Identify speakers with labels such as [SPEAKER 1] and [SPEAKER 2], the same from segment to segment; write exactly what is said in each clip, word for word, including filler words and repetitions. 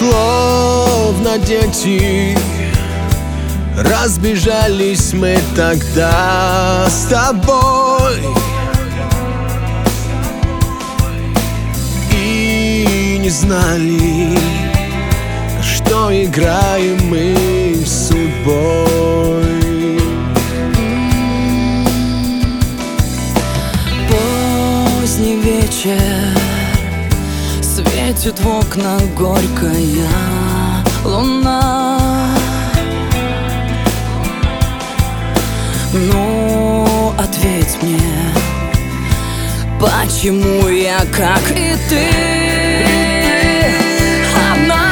[SPEAKER 1] Словно дети разбежались мы тогда с тобой, и не знали, что играем мы с судьбой.
[SPEAKER 2] Поздний вечер, светит в окна горькая луна. Ну, ответь мне, почему я, как и ты, одна?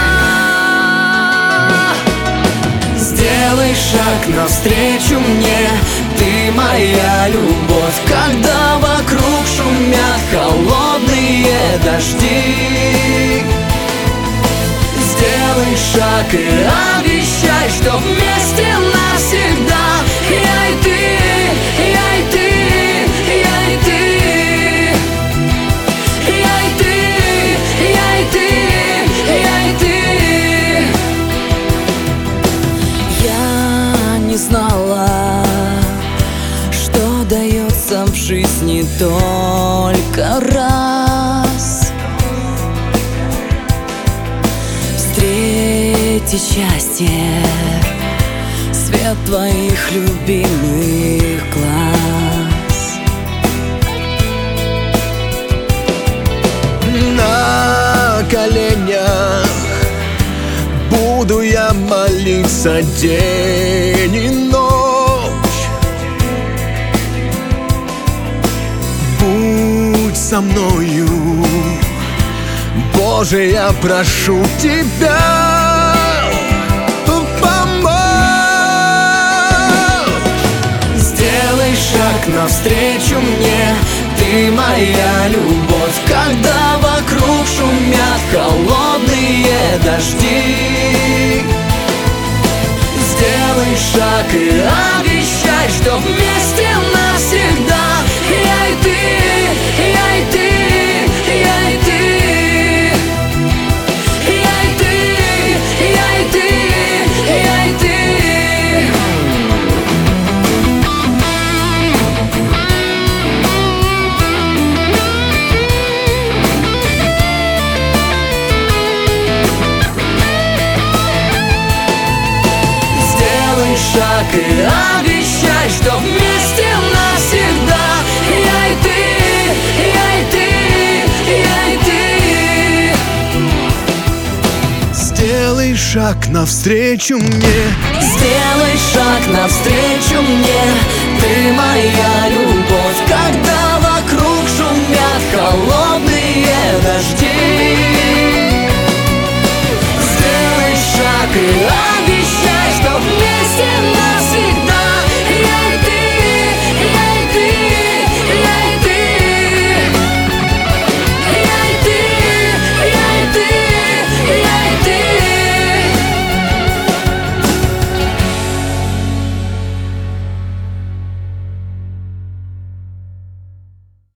[SPEAKER 2] Сделай шаг навстречу мне, ты моя любовь, когда вокруг шумят холодные дожди. Сделай шаг и обещай, что вместе навсегда. Я и ты, я и ты, я и ты, я и ты, я и ты, я и ты. Я не знала, что дается в жизни только раз. Встретить счастье, свет твоих любимых глаз.
[SPEAKER 1] На коленях буду я молиться день и ночь. Будь со мною, Боже, я прошу тебя, помочь.
[SPEAKER 2] Сделай шаг навстречу мне, ты моя любовь, когда вокруг шумят холодные дожди. Сделай шаг и обещай, что вместе навсегда. Я и ты, я и ты, я и ты, я и ты, я и ты, я и ты. Сделай шаг и обещай, что вместе навсегда. Я и ты, я и ты, я и ты.
[SPEAKER 1] Сделай шаг навстречу мне,
[SPEAKER 2] Сделай шаг навстречу мне, ты моя